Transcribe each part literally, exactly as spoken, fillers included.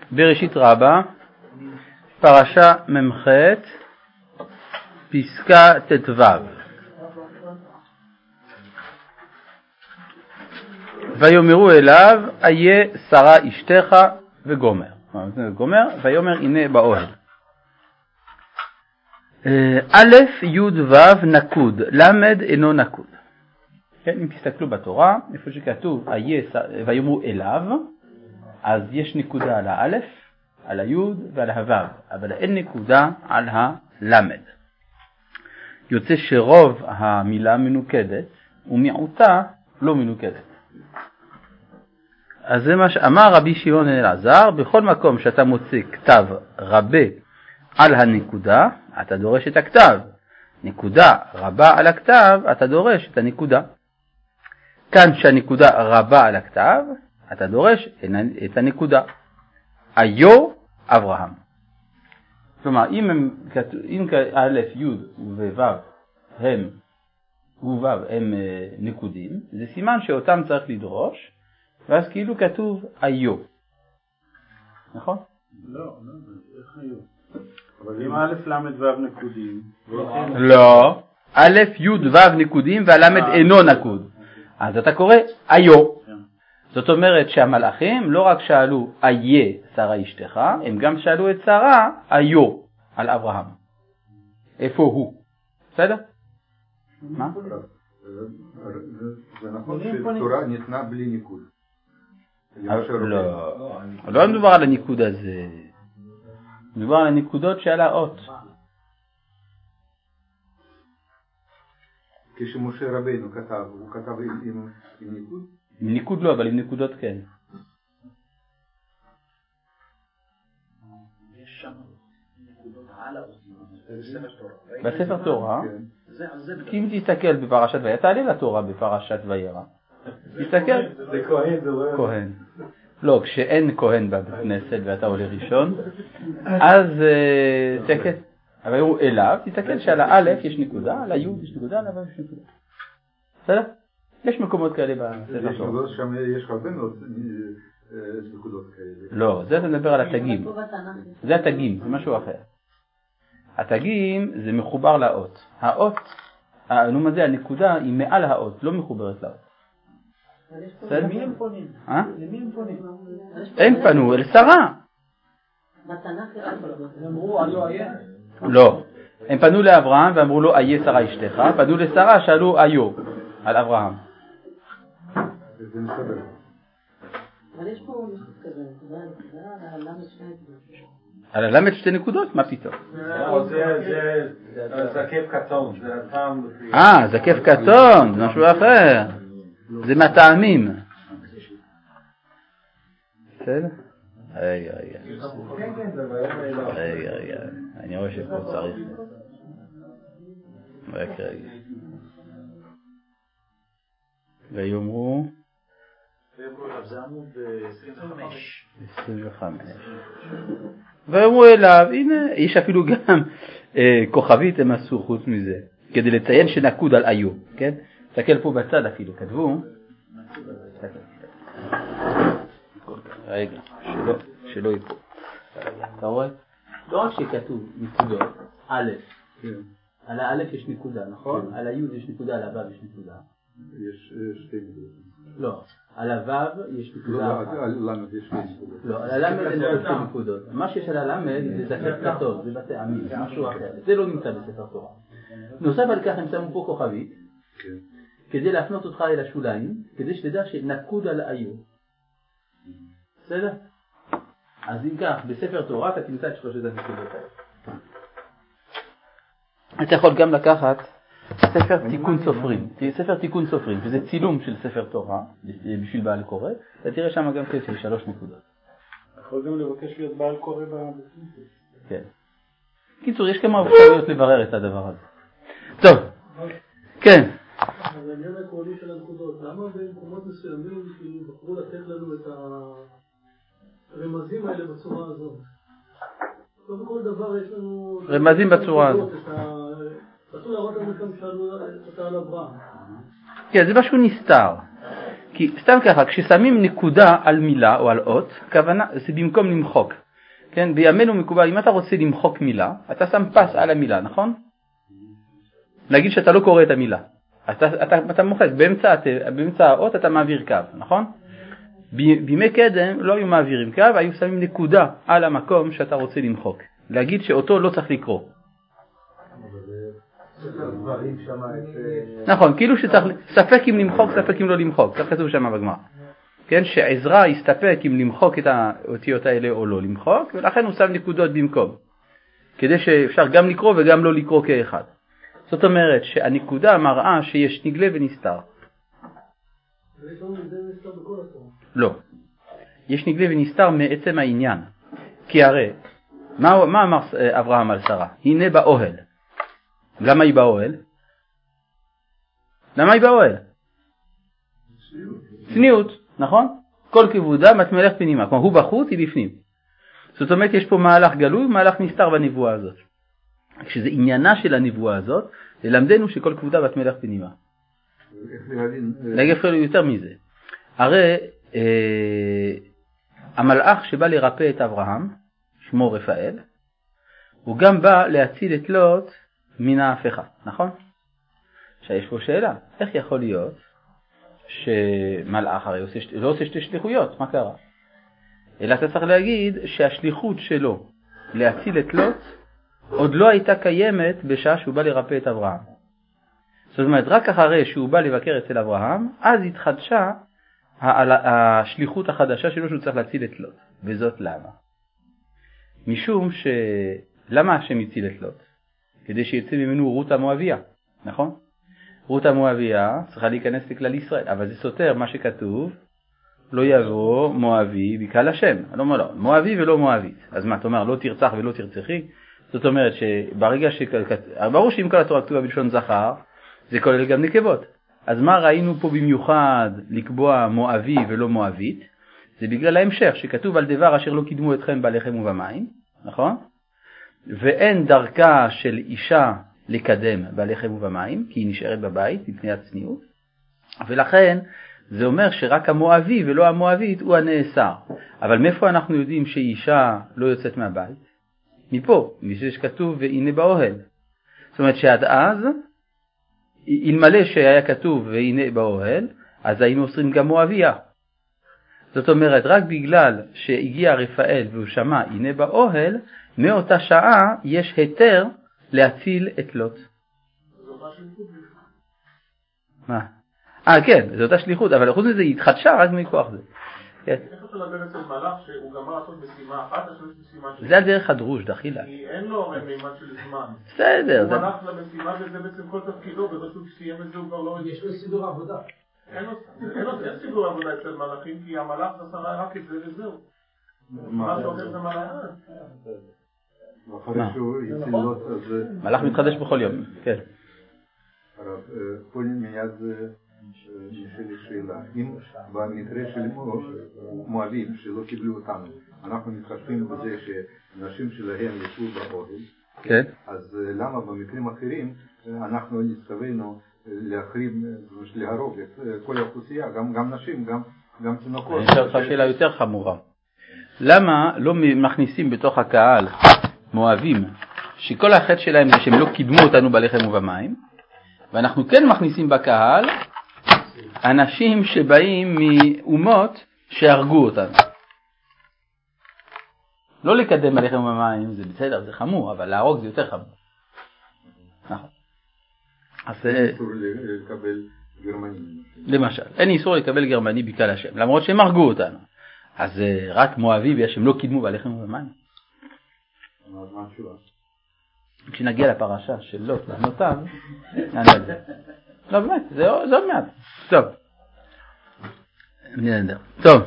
בראשית רבה, פרשה ממ"ח, פסקה ט"ו. ויאמרו אליו, איה שרה אשתך וגומר. גומר, ויאמר הנה באוהל. א' י' ו' נקוד, למד אינו נקוד. כן, אם תסתכלו בתורה, איפה שכתוב איה ויאמרו אליו, אז יש נקודה על האלף, על היוד ועל הוו, אבל אין נקודה על הלמד. יוצא שרוב המילה מנוקדת ומיעוטה לא מנוקדת. אז זה מה שאמר רבי שמעון אלעזר, בכל מקום שאתה מוצא כתב רבה על הנקודה, אתה דורש את הכתב. נקודה רבה על הכתב, אתה דורש את הנקודה. כאן שהנקודה רבה על הכתב, אתה דורש את הנקודה. איו אברהם. כלומר, אם, הם, אם א', י' וו' הם, וו' הם נקודים, זה סימן שאותם צריך לדרוש, ואז כאילו כתוב איו. נכון? לא, לא, איך איו? אבל אם א', למד ו' נקודים. לא. א', י' ו' נקודים והלמד אינו נקוד. אז אתה קורא איו. זאת אומרת שהמלאכים לא רק שאלו איה שרה אשתך, הם גם שאלו את שרה איו על אברהם. איפה הוא? בסדר? מה? זה נכון שתורה ניתנה בלי ניקוד. לא, לא מדובר על הניקוד הזה. מדובר על הנקודות שעל האות. כשמשה רבינו כתב, הוא כתב עם ניקוד? עם ניקוד לא, אבל עם נקודות כן. יש שם נקודות על האותיות. בספר תורה, כי אם תסתכל בפרשת וירא, תעלה לתורה בפרשת וירא. תסתכל. זה כהן, זה לא... כהן. לא, כשאין כהן בבית כנסת ואתה עולה ראשון, אז תסתכל. אבל הוא אליו, תסתכל שעל האלף יש נקודה, על היוד יש נקודה, על הוו יש נקודה. בסדר? יש מקומות כאלה בספר יש תורה. נקודות שם, יש הרבה מאוד נקודות כאלה. לא, זה אתה מדבר על התגים. זה התגים, זה משהו אחר. התגים זה מחובר לאות. האות, נו מה זה, הנקודה היא מעל האות, לא מחוברת לאות. למי הם פונים? אה? למי הם פונים? הם פנו אל שרה. בתנ"ך הם אמרו איו איה? לא. הם פנו לאברהם ואמרו לו איה שרה אשתך, פנו לשרה שאלו איו על אברהם. זה מסתבר. אבל יש פה משהו כזה, נקודה על הלמד שתי נקודות. על הלמד שתי נקודות? מה פתאום? זה זקף קטון, זה הטעם... אה, זקף קטון, זה משהו אחר. זה מהטעמים. בסדר? רגע, רגע. רגע, רגע. אני רואה שפה צריך. רגע, רגע. ויאמרו... זה עמוד עשרים וחמש. ויאמרו אליו, הנה, יש אפילו גם כוכבית הם עשו חוץ מזה, כדי לציין שנקוד על איו, כן? תסתכל פה בצד אפילו, כתבו. רגע, שלא, שלא יפה. אתה רואה? לא רק שכתוב נקודות, א', על האלף יש נקודה, נכון? על היוד יש נקודה, על הוו יש נקודה. יש שתי נקודות. לא, על הוו יש נקודה. לא, על למד יש שתי נקודות. לא, על הלמד אין שתי נקודות. מה שיש על הלמד זה זקף קטון, זה בתי עמים, זה משהו אחר. זה לא נמצא בספר תורה. נוסף על כך הם שמו פה כוכבית, כדי להפנות אותך אל השוליים, כדי שתדע שנקוד על איו. בסדר? אז אם כך, בספר תורה אתה תמצא את שלושת הנקודות האלה. אתה יכול גם לקחת ספר תיקון סופרים, ספר תיקון סופרים, שזה צילום של ספר תורה, בשביל בעל קורא, אתה תראה שם גם כן של שלוש נקודות. יכול גם לבקש להיות בעל קורא בכנסת. כן. קיצור, יש כמה אפשרויות לברר את הדבר הזה. טוב, כן. אז העניין העקרוני של הנקודות, למה במקומות מסוימים בחרו לתת לנו את הרמזים האלה בצורה הזאת? לא בכל דבר יש לנו... רמזים בצורה הזאת. רצו להראות לנו גם שאלו אותה על אברהם. כן, זה משהו נסתר. כי סתם ככה, כששמים נקודה על מילה או על אות, הכוונה זה במקום למחוק. כן, בימינו מקובל, אם אתה רוצה למחוק מילה, אתה שם פס על המילה, נכון? נגיד שאתה לא קורא את המילה. אתה, אתה, אתה מוחק, באמצע, באמצע האות אתה מעביר קו, נכון? בימי קדם לא היו מעבירים קו, היו שמים נקודה על המקום שאתה רוצה למחוק. להגיד שאותו לא צריך לקרוא. נכון, כאילו שצריך, ספק אם למחוק, ספק אם לא למחוק, כך כתוב שם בגמרא. כן, שעזרא יסתפק אם למחוק את האותיות האלה או לא למחוק, ולכן הוא שם נקודות במקום. כדי שאפשר גם לקרוא וגם לא לקרוא כאחד. זאת אומרת שהנקודה מראה שיש נגלה ונסתר. לא. יש נגלה ונסתר מעצם העניין. כי הרי, מה, מה אמר אברהם על שרה? הנה באוהל. למה היא באוהל? למה היא באוהל? צניעות, נכון? כל כבודה מתמלך פנימה. כלומר, הוא בחוץ, היא בפנים. זאת אומרת, יש פה מהלך גלוי ומהלך נסתר בנבואה הזאת. כשזה עניינה של הנבואה הזאת, ללמדנו שכל כבודה מתמלך פנימה. להגיד אפילו יותר מזה. הרי אה, המלאך שבא לרפא את אברהם, שמו רפאל, הוא גם בא להציל את לוט מן ההפכה, נכון? עכשיו יש פה שאלה, איך יכול להיות שמלאך הרי עושה, לא עושה שתי שליחויות, מה קרה? אלא אתה צריך להגיד שהשליחות שלו להציל את לוט עוד לא הייתה קיימת בשעה שהוא בא לרפא את אברהם. זאת אומרת, רק אחרי שהוא בא לבקר אצל אברהם, אז התחדשה השליחות החדשה שלו שהוא צריך להציל את לוט. וזאת למה? משום ש... למה השם הציל את לוט? כדי שיצא ממנו רות המואביה, נכון? רות המואביה צריכה להיכנס לכלל ישראל, אבל זה סותר מה שכתוב, לא יבוא מואבי בקהל השם. אני אומר לא, מואבי ולא מואבית. אז מה, אתה אומר, לא תרצח ולא תרצחי? זאת אומרת שברגע ש... ברור שאם כל התורה כתובה בלשון זכר, זה כולל גם נקבות. אז מה ראינו פה במיוחד לקבוע מואבי ולא מואבית? זה בגלל ההמשך שכתוב על דבר אשר לא קידמו אתכם בלחם ובמים, נכון? ואין דרכה של אישה לקדם בלחם ובמים, כי היא נשארת בבית מפני הצניעות. ולכן זה אומר שרק המואבי ולא המואבית הוא הנאסר. אבל מאיפה אנחנו יודעים שאישה לא יוצאת מהבית? מפה, משום שכתוב והנה באוהל. זאת אומרת שעד אז, אלמלא שהיה כתוב והנה באוהל, אז היינו עושים גם מואביה. זאת אומרת, רק בגלל שהגיע רפאל והוא שמע הנה באוהל, מאותה שעה יש היתר להציל את לוט. מה? אה כן, זו אותה שליחות, אבל חוץ מזה היא התחדשה רק מכוח זה. איך אתה לדבר אצל מלאך שהוא גמר לעשות משימה אחת, אז יש משימה שלי? זה על דרך הדרוש, דחילה. כי אין לו הרי מימד של זמן. בסדר. הוא מלאך למשימה וזה בעצם כל תפקידו, ובסוף סיים את זה הוא כבר לא... יש לו סידור עבודה. אין לו סידור עבודה אצל מלאכים, כי המלאך זה רק את זה וזהו. מה שאומר זה מלאך. אחרי שהוא יציל לוט, אז... מלאך מתחדש בכל יום, כן. הרב, פה מיד נשאלת שאלה, אם במקרה של מואבים שלא קיבלו אותנו, אנחנו מתחשבים בזה שנשים שלהם ישבו באוהל, אז למה במקרים אחרים אנחנו נצטווינו להחרים, להרוג את כל האוכלוסייה, גם נשים, גם תינוקות? אני אשאל לך שאלה יותר חמורה. למה לא מכניסים בתוך הקהל מואבים, שכל החטא שלהם זה שהם לא קידמו אותנו בלחם ובמים, ואנחנו כן מכניסים בקהל אנשים שבאים מאומות שהרגו אותנו. לא לקדם בלחם ובמים, זה בסדר, זה חמור, אבל להרוג זה יותר חמור. נכון. אז אין איסור לקבל גרמני. למשל, אין איסור לקבל גרמני בקהל השם, למרות שהם הרגו אותנו. אז רק מואבי שהם לא קידמו בלחם ובמים. אז מה התשובה? כשנגיע לפרשה של לוט ובנותיו, נענה על זה. לא באמת, זה עוד מעט. טוב. נהדר. טוב.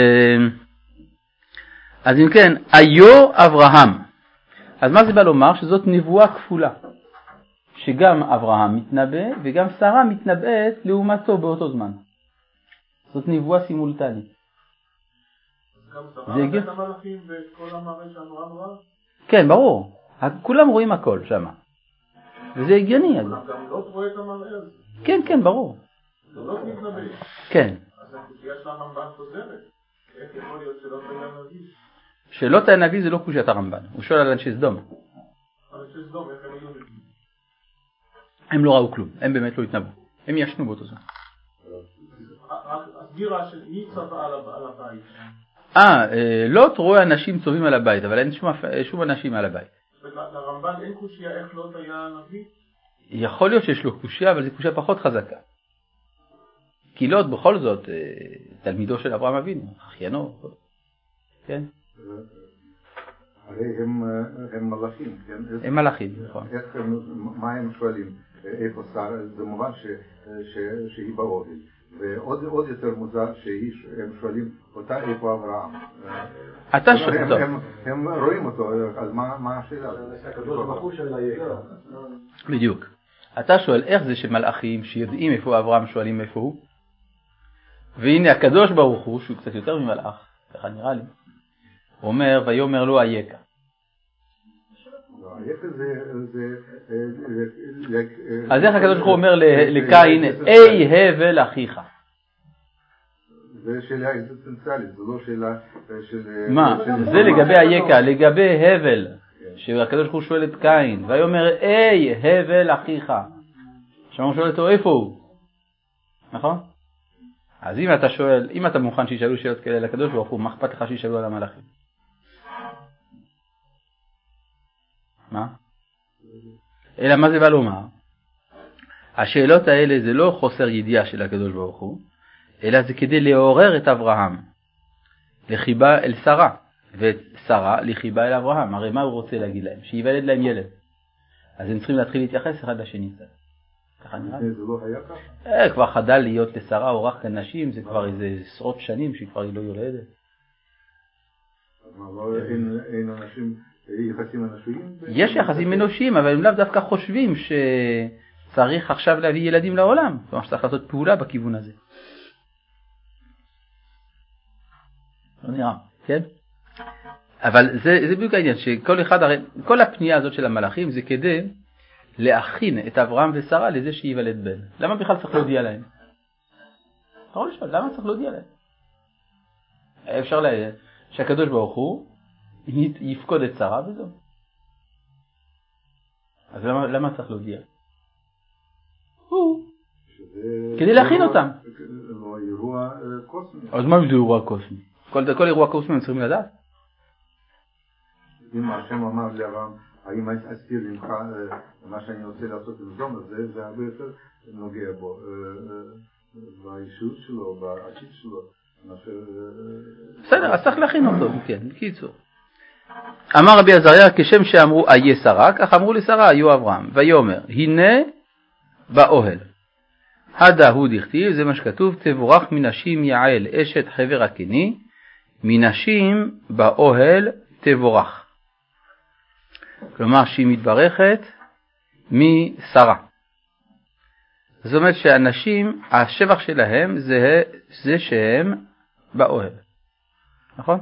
אז אם כן, היו אברהם. אז מה זה בא לומר? שזאת נבואה כפולה. שגם אברהם מתנבא וגם שרה מתנבאת לעומתו באותו זמן. זאת נבואה סימולטנית. גם שרה את המלאכים וכל המראה שאמרה אמרה? כן, ברור. כולם רואים הכל שם. וזה הגיוני. גם לא רואה את המראה הזה. כן, כן, ברור. לא מתנבא. כן. אז אז הקושייה של הרמב"ן חוזרת. איך יכול להיות שלא תהיה נביא? שלא תהיה נביא זה לא קושיית הרמב"ן, הוא שואל על אנשי סדום. אנשי סדום, איך הם היו נביאים? הם לא ראו כלום, הם באמת לא התנבאו, הם ישנו באותו זמן. הסגירה של מי צבא על הבית? אה, לוט רואה אנשים צובעים על הבית, אבל אין שום אנשים על הבית. לרמב"ן אין קושייה איך לוט היה נביא? יכול להיות שיש לו קושייה, אבל זו קושייה פחות חזקה. כי לוט בכל זאת תלמידו של אברהם אבינו, אחיינו, כן? הרי הם מלאכים, כן? הם מלאכים, נכון. מה הם שואלים? איפה שרה? זה מובן שהיא באוהל. ועוד יותר מוזר שהם שואלים אותה איפה אברהם. אתה שואל אותו. הם רואים אותו, אז מה השאלה? בדיוק. אתה שואל איך זה שמלאכים שיודעים איפה אברהם שואלים איפה הוא? והנה הקדוש ברוך הוא, שהוא קצת יותר ממלאך, ככה נראה לי, הוא אומר ויאמר לו אייכה. אז איך הקדוש ברוך הוא אומר לקין אי הבל אחיך? זה שאלה אקזיסטנציאלית, זה לא שאלה של... מה? זה לגבי אייכה, לגבי הבל, שהקדוש ברוך הוא שואל את קין ויאמר אי הבל אחיך. שהוא שואל אותו איפה הוא? נכון? אז אם אתה שואל, אם אתה מוכן שישאלו שאלות כאלה לקדוש ברוך הוא, מה אכפת לך שישאלו על המלאכים? מה? אלא מה זה בא לומר? השאלות האלה זה לא חוסר ידיעה של הקדוש ברוך הוא, אלא זה כדי לעורר את אברהם לחיבה אל שרה, ואת שרה לחיבה אל אברהם. הרי מה הוא רוצה להגיד להם? שיוולד להם ילד. אז הם צריכים להתחיל להתייחס אחד לשני. ככה נראה לי. זה לא היה ככה? אה, כבר חדל להיות לשרה או רק לנשים, זה כבר איזה עשרות שנים שהיא כבר היא לא יולדת. אין אנשים, יחסים אנושיים? יש יחסים אנושיים, אבל הם לאו דווקא חושבים שצריך עכשיו להביא ילדים לעולם. כלומר שצריך לעשות פעולה בכיוון הזה. לא נראה, כן? אבל זה, זה בדיוק העניין, שכל אחד, הרי, כל הפנייה הזאת של המלאכים זה כדי להכין את אברהם ושרה לזה שיוולד בן. למה בכלל צריך להודיע להם? אתה יכול לשאול, למה צריך להודיע להם? אפשר להגיד שהקדוש ברוך הוא יפקוד את שרה וזהו. אז למה, למה צריך להודיע? הוא. כדי להכין אותם. זה אירוע קוסמי. אז מה זה אירוע קוסמי? כל, כל אירוע קוסמי הם צריכים לדעת? אם השם אמר לאברהם, האם אסתיר ממך מה שאני רוצה לעשות בסדום, אז זה הרבה יותר נוגע בו, באישיות שלו, בעתיד שלו. בסדר, אז צריך להכין אותו, כן, בקיצור. אמר רבי עזריה, כשם שאמרו איה שרה, כך אמרו לשרה היו אברהם, ויאמר, הנה באוהל. הדה הוא דכתיב, זה מה שכתוב, תבורך מנשים יעל אשת חבר הקני, מנשים באוהל תבורך. כלומר שהיא מתברכת משרה. זאת אומרת שאנשים, השבח שלהם זה, זה שהם באוהל. נכון?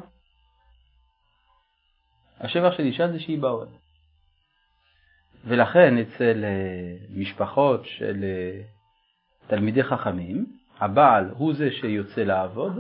השבח של אישה זה שהיא באוהל. ולכן אצל משפחות של תלמידי חכמים, הבעל הוא זה שיוצא לעבוד,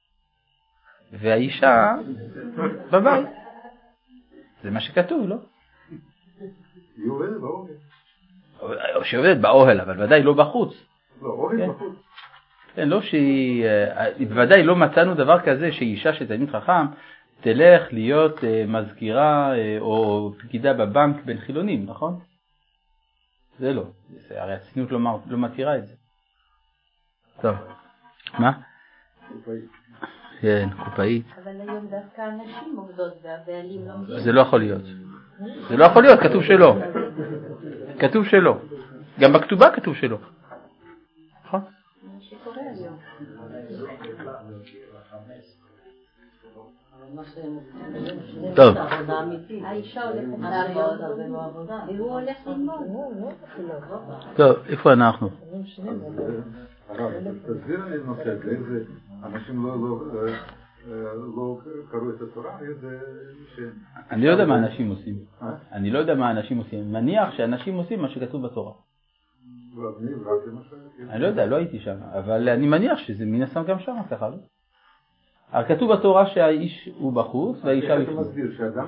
והאישה בבית. זה מה שכתוב, לא? היא עובדת באוהל. שעובדת באוהל, אבל ודאי לא בחוץ. לא, אוהל בחוץ. כן, לא שהיא, בוודאי לא מצאנו דבר כזה שאישה שתלמיד חכם תלך להיות מזכירה או פקידה בבנק בין חילונים, נכון? זה לא. הרי הצינות לא מתירה את זה. טוב. מה? קופאית. כן, קופאית. אבל היום דווקא הנשים עובדות והבעלים לא מגיעים. זה לא יכול להיות. זה לא יכול להיות, כתוב שלא. כתוב שלא. גם בכתובה כתוב שלא. נכון? מה שקורה היום. טוב. האישה הולכת לעבוד והוא הולך ללמוד. טוב, איפה אנחנו? הרב, תסביר לי נושא, איזה אנשים לא קראו את התורה, איזה... אני לא יודע מה אנשים עושים. אני לא יודע מה אנשים עושים. מניח שאנשים עושים מה שכתוב בתורה. אני לא יודע, לא הייתי שם, אבל אני מניח שזה מן הסתם גם שם ככה, לא? אבל כתוב בתורה שהאיש הוא בחוץ והאישה בפנים. אתה מסביר שאדם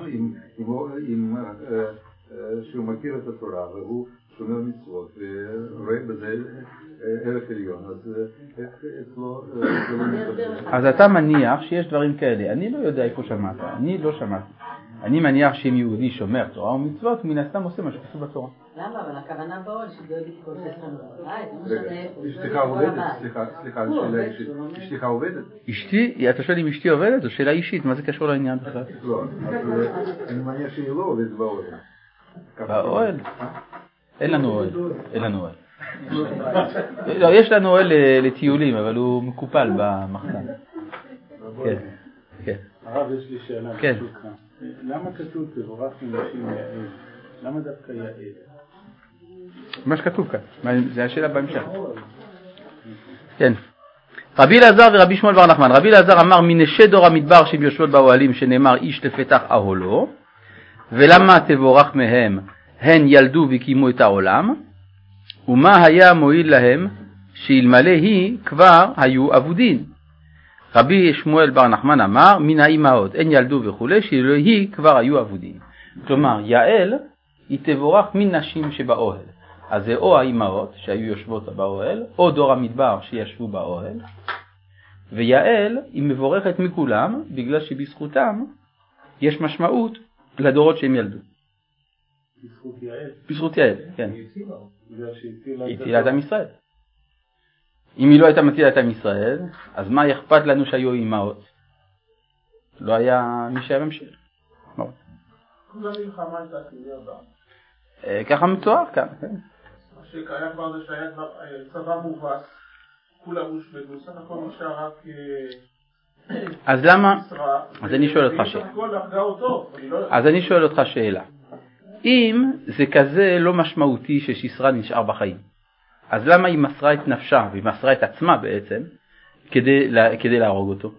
שהוא מכיר את התורה והוא שומר מצוות ורואה בזה ערך עליון, אז איך אצלו זה לא מתקבל? אז אתה מניח שיש דברים כאלה. אני לא יודע איפה שמעת, אני לא שמעתי. אני מניח שאם יהודי שומר תורה ומצוות, מן הסתם עושה מה שכתוב בתורה. למה? אבל הכוונה בעול שדואגת כל שסנו. אשתך עובדת, סליחה, סליחה, שאלה אישית. אשתך עובדת? אשתי, אתה שואל אם אשתי עובדת? זו שאלה אישית, מה זה קשור לעניין בכלל? לא, אני מניח שהיא לא עובדת באוהל. באוהל? אין לנו אוהל, אין לנו אוהל. לא, יש לנו אוהל לטיולים, אבל הוא מקופל במחסן. כן, כן. הרב, יש לי שאלה. כן. למה כתוב תבורך מנשים יעל? למה דווקא יעל? מה שכתוב כאן, זה השאלה בהמשך. כן. רבי אלעזר ורבי שמואל בר נחמן. רבי אלעזר אמר מנשי דור המדבר שהם יושבות באוהלים שנאמר איש לפתח אהלו, ולמה תבורך מהם? הן ילדו וקיימו את העולם, ומה היה מועיל להם שאלמלא היא כבר היו אבודין. רבי שמואל בר נחמן אמר מן האימהות הן ילדו וכו' שאלמלא היא כבר היו אבודין. כלומר יעל היא תבורך מן נשים שבאוהל. אז זה או האימהות שהיו יושבות באוהל או דור המדבר שישבו באוהל, ויעל היא מבורכת מכולם בגלל שבזכותם יש משמעות לדורות שהם ילדו. בזכות יעל? בזכות יעל, כן. היא הצילה את עם ישראל. אם היא לא הייתה מצילה את עם ישראל, אז מה אכפת לנו שהיו אימהות? לא היה מי שהיה ממשיך. כולה מלחמה הייתה כלי הבאה. ככה מתואר כאן, כן. מה שהיה כבר זה שהיה צבא מובס, כולה הושמדו, סך הכל נשאר רק... אז למה? אז אני שואל אותך שאלה. אז אני שואל אותך שאלה. אם זה כזה לא משמעותי שסיסרא נשאר בחיים, אז למה היא מסרה את נפשה והיא מסרה את עצמה בעצם כדי, כדי להרוג אותו?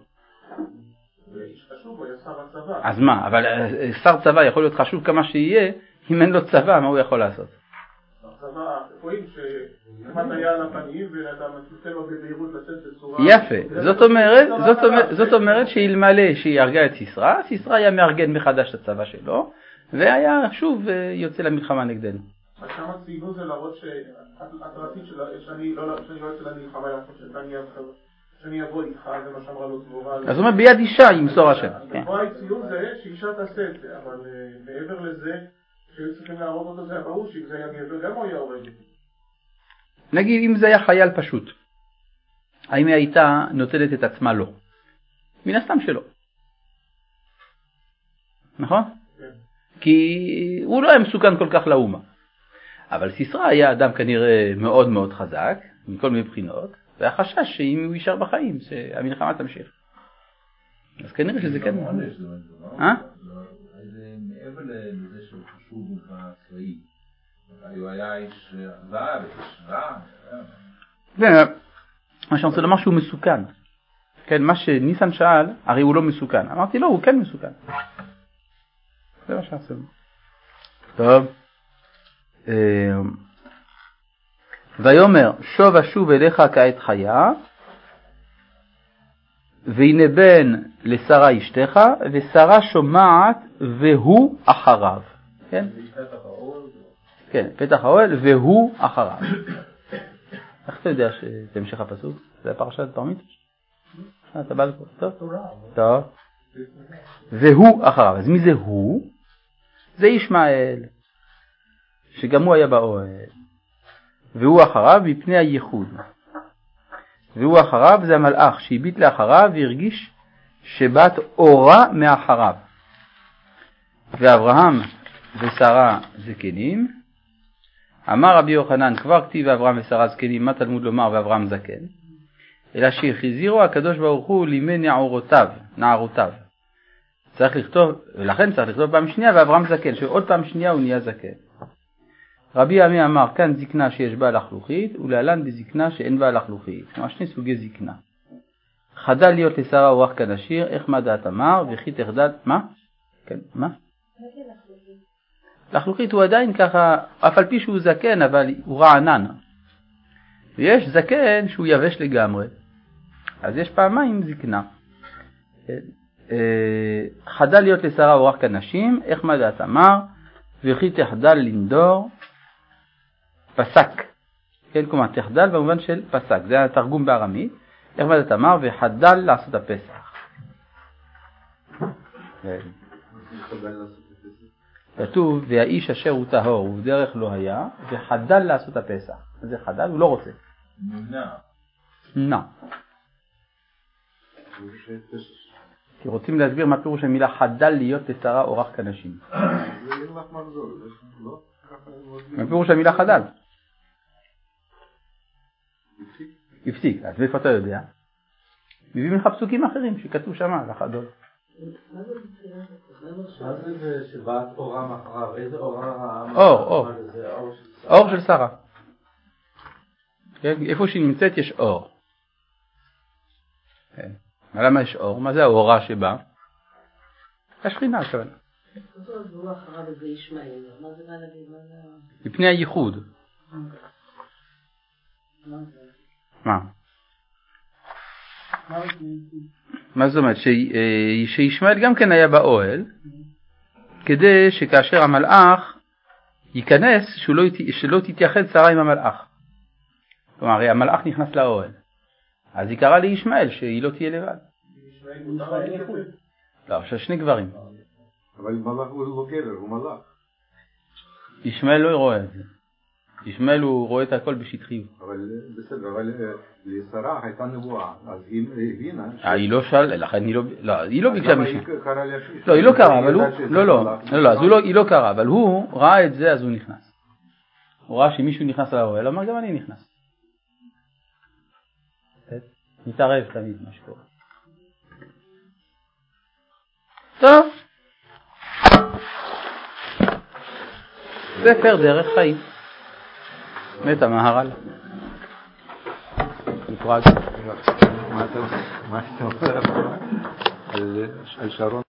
אז מה? אבל שר צבא יכול להיות חשוב כמה שיהיה, אם אין לו צבא, מה הוא יכול לעשות? הצבא, רואים שכמעט היה על הפנים ואתה מצלצל לו במהירות לצאת בצורה... יפה, זאת אומרת, זאת אומרת, זאת אומרת שאלמלא שהיא הרגה את סיסרא, סיסרא היה מארגן מחדש את הצבא שלו, והיה שוב יוצא למלחמה נגדנו. אז כמה ציינו זה להראות שאת רצית שאני לא יוצא למלחמה, שאני אבוא איתך, זה מה שאמרה לו צבורה. אז זאת אומרת ביד אישה ימסור השם. פה הציון זה שאישה תעשה את זה, אבל מעבר לזה שהיו צריכים להרוג אותו זה ברור שאם זה היה גבר גם הוא היה הורג. נגיד אם זה היה חייל פשוט, האם היא הייתה נוטלת את עצמה לו? מן הסתם שלא. נכון? כי הוא לא היה מסוכן כל כך לאומה. אבל סיסרא היה אדם כנראה מאוד מאוד חזק, מכל מיני בחינות, והיה חשש שאם הוא יישאר בחיים, שהמלחמה תמשיך. אז כנראה שזה כן... אה? זה מעבר לזה שהוא חשוב בצבאי. הוא היה איש אכזר, איש רע. מה שאני רוצה לומר שהוא מסוכן. כן, מה שניסן שאל, הרי הוא לא מסוכן. אמרתי לו, הוא כן מסוכן. זה מה שעשינו. טוב. ויאמר שוב אשוב אליך כעת חיה, והנה בן לשרה אשתך, ושרה שומעת והוא אחריו. כן? כן, פתח האוהל והוא אחריו. איך אתה יודע שזה המשך הפסוק? זה הפרשת תרמית? אתה בא לפה? טוב. טוב. והוא אחריו. אז מי זה הוא? זה ישמעאל, שגם הוא היה באוהל. והוא אחריו מפני הייחוד. והוא אחריו זה המלאך שהביט לאחריו והרגיש שבת אורה מאחריו. ואברהם ושרה זקנים. אמר רבי יוחנן כבר כתיב אברהם ושרה זקנים, מה תלמוד לומר ואברהם זקן? אלא שהחזירו הקדוש ברוך הוא לימי נערותיו, נערותיו. צריך לכתוב, ולכן צריך לכתוב פעם שנייה ואברהם זקן, שעוד פעם שנייה הוא נהיה זקן. רבי עמי אמר כאן זקנה שיש בה לחלוכית, ולהלן בזקנה שאין בה לחלוכית. כלומר שני סוגי זקנה. חדל להיות לשרה אורח כנשיר, איך מה דעת אמר, וכי תחדל, מה? כן, מה? לחלוכית הוא עדיין ככה, אף על פי שהוא זקן, אבל הוא רענן. ויש זקן שהוא יבש לגמרי. אז יש פעמיים זקנה. חדל להיות לשרה או רק הנשים, איך מדעת אמר, וכי תחדל לנדור, פסק. כן, כלומר, תחדל במובן של פסק. זה התרגום בארמית. איך מדעת אמר, וחדל לעשות הפסח. כתוב, והאיש אשר הוא טהור ובדרך לא היה, וחדל לעשות הפסח. זה חדל, הוא לא רוצה. נמנע. נמנע. כי רוצים להסביר מה פירוש המילה חדל להיות לשרה או רק הנשים. מה פירוש המילה חדל? הפסיק. אז איפה אתה יודע? מביאים לך פסוקים אחרים שכתוב שם לחדול. מה זה שבאת אורה מאחריו? איזה אורה? אור, אור. אור של שרה. איפה שהיא נמצאת יש אור. למה יש אור? מה זה האורה שבה? השכינה כאן. הוא אחריו איזה ישמעאל. מה זה בא להגיד? מפני הייחוד. מה? מה זאת אומרת? שישמעאל גם כן היה באוהל, כדי שכאשר המלאך ייכנס, שלא תתייחד שרה עם המלאך. כלומר, הרי המלאך נכנס לאוהל. אז היא קראה לישמעאל שהיא לא תהיה לבד. לא, עכשיו שני גברים. אבל מלאך הוא לא גבר, הוא מלאך. ישמעאל לא רואה את זה. ישמעאל הוא רואה את הכל בשטחיות. אבל בסדר, אבל לשרה הייתה נבואה, אז היא הבינה... היא לא שאל, לכן היא לא... לא, היא לא ביקשה משם. למה היא קראה להשיש? לא, היא לא קראה, אבל הוא... לא, לא, לא, אז היא לא קראה, אבל הוא ראה את זה, אז הוא נכנס. הוא ראה שמישהו נכנס לאוהל, אמר גם אני נכנס. מתערב תמיד מה שקורה. טוב. ספר דרך חיים. מת המהר"ל. נפרד. מה אתה אומר על שרון?